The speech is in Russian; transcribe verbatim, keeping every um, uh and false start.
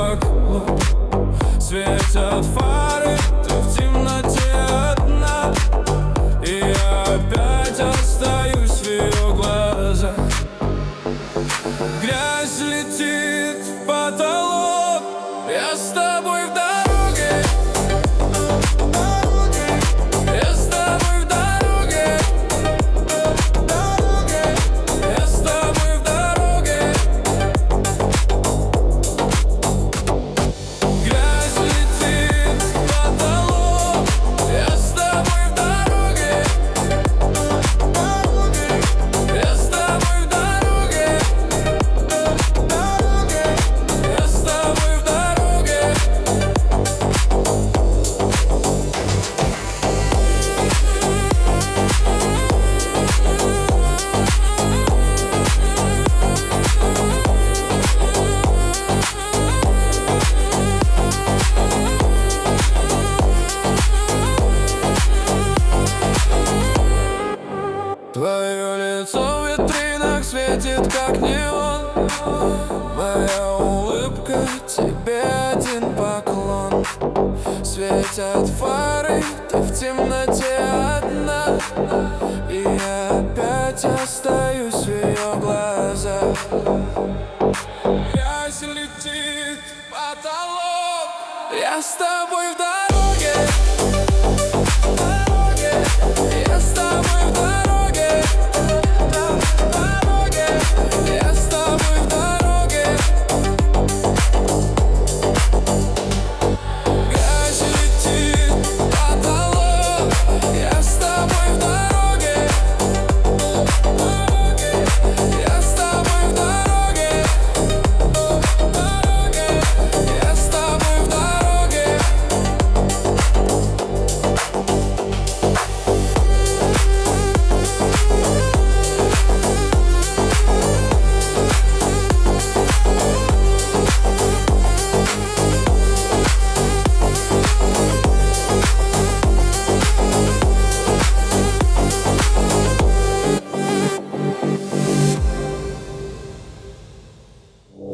вокруг. Светят фары, ты в темноте одна, и я опять остаюсь в ее глазах. Грязь летит в потолок, я с тобой в дороге. Я с тобой в дороге. Я с тобой в дороге. Грязь летит в потолок, я с тобой в дороге. Я с тобой в дороге. Я с тобой в дороге. Твое лицо в витринах светит, как неон. Моя улыбка, тебе один поклон. Светят фары, ты в темноте одна, и я опять остаюсь в ее глазах. Грязь летит в потолок, я с тобой в дороге.